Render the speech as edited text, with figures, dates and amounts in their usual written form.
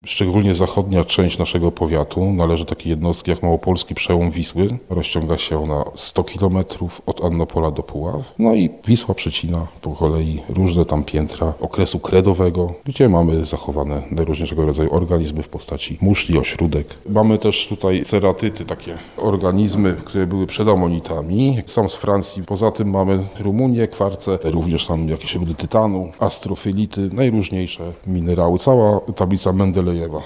Szczególnie zachodnia część naszego powiatu należy takiej jednostki jak Małopolski Przełom Wisły. Rozciąga się ona 100 km od Annopola do Puław. No i Wisła przecina po kolei różne tam piętra okresu kredowego, gdzie mamy zachowane najróżniejszego rodzaju organizmy w postaci muszli, ośródek. Mamy też tutaj ceratyty, takie organizmy, które były przed amonitami. Sam z Francji. Poza tym mamy Rumunię, kwarce, również tam jakieś rudy tytanu, astrofylity, najróżniejsze minerały. Cała tablica Mendelejewa.